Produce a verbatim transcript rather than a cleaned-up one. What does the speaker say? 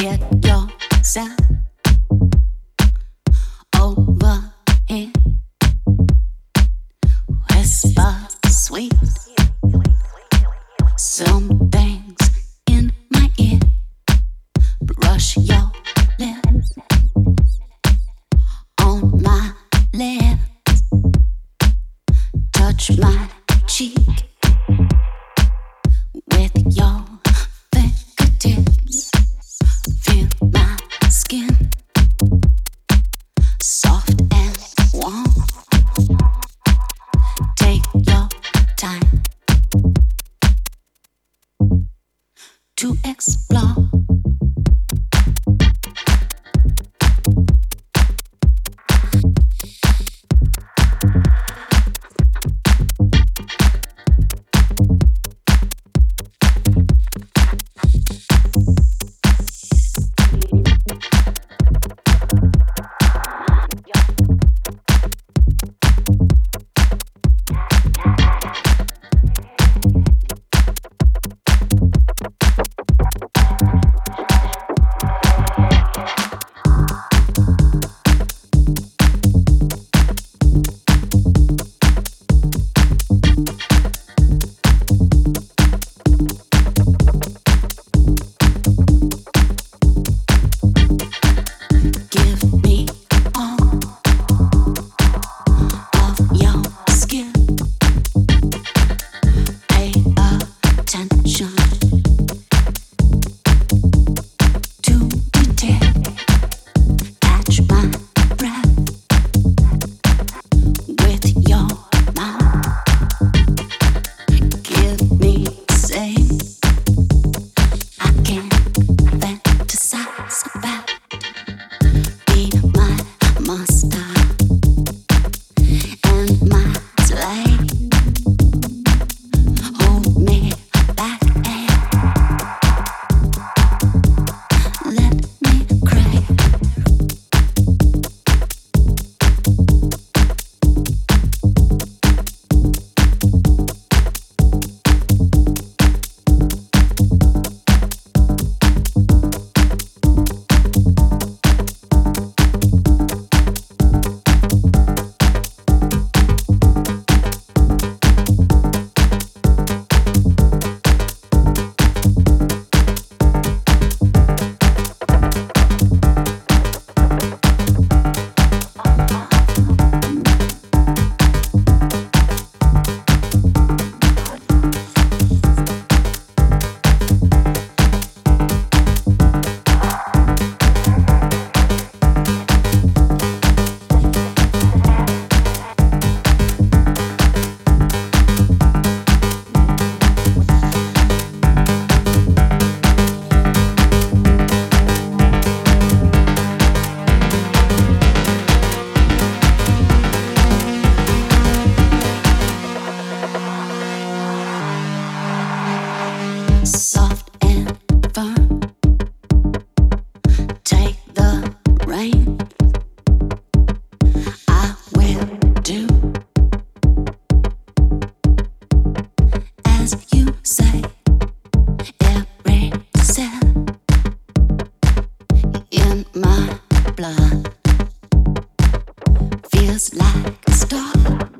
Get yourself over here. Whisper sweet, some things in my ear. Brush your lips on my lips. Touch my cheek with your fingertips. Feel my skin, soft and warm. Take your time to explore. Soft and firm, take the rain. I will do as you say. Every cell in my blood feels like a star.